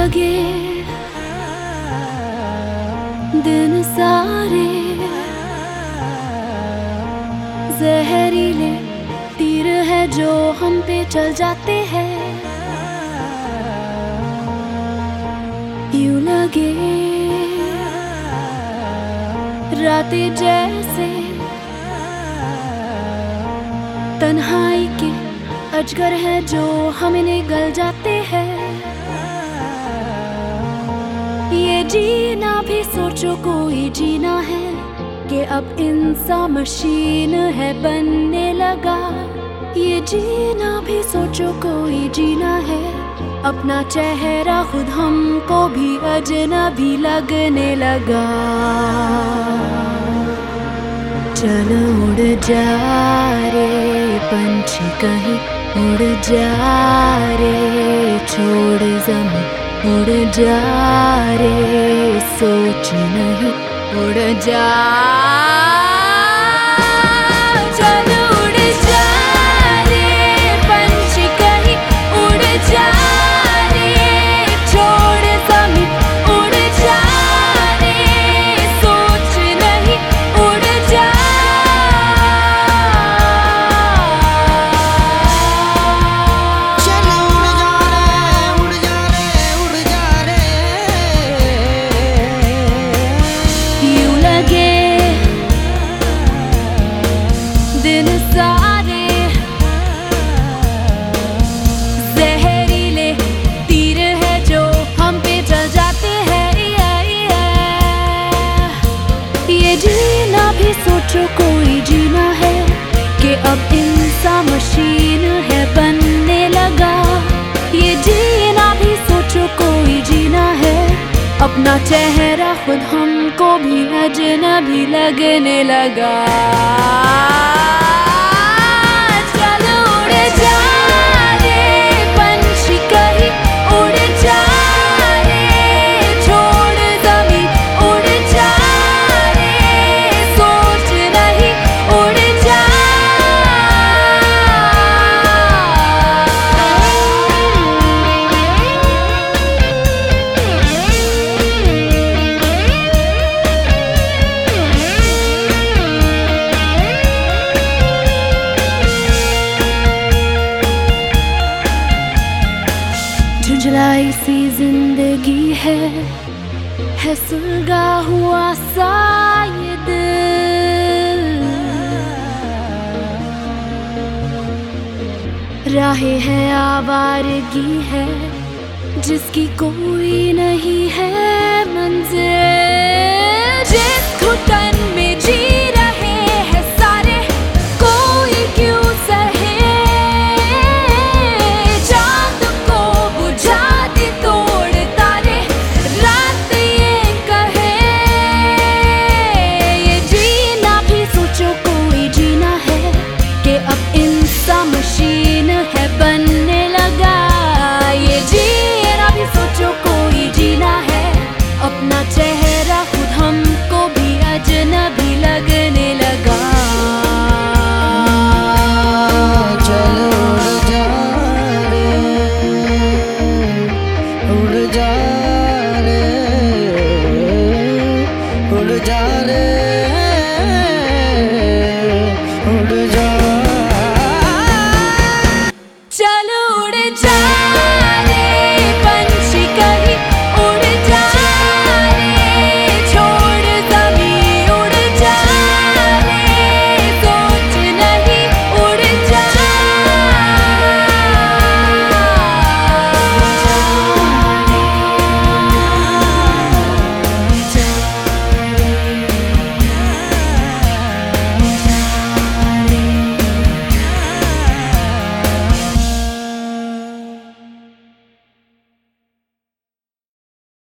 लगे दिन सारे जहरीले तीर है जो हम पे चल जाते हैं। यूं लगे रातें जैसे तन्हाई के अजगर है जो हमें निगल जाते हैं। ये जीना भी सोचो कोई जीना है कि अब इंसान मशीन है बनने लगा। ये जीना भी सोचो कोई जीना है, अपना चेहरा खुद हमको भी अजनबी लगने लगा। चल उड़ जा रे पंछी कहीं उड़ जा रे, छोड़ ज़मीं उड़ जा रे, सोच नहीं उड़ जा। चल उड़ जा रे पंछी कहीं उड़ जा रे, छोड़ ज़मीं उड़ जा रे, सोच नहीं उड़ जा। दिन सारे जहरीले तीर है जो हम पे चल जाते हैं। ये जीना भी सोचो कोई जीना है कि अब इंसान मशीन है बनने लगा। ये जीना भी सोचो कोई जीना है, अपना चेहरा खुद हमको भी अजनबी लगने लगा। चल उड़ जा रे पंछी कहीं उड़ जा रे, छोड़ ज़मीं उड़ जा रे, सोच नहीं उड़ जा। झुंझलाई सी जिंदगी है सुलगा हुआ सा ये दिल। राहें है आवारगी है जिसकी कोई नहीं है मंजिल। जिस घुटन में जी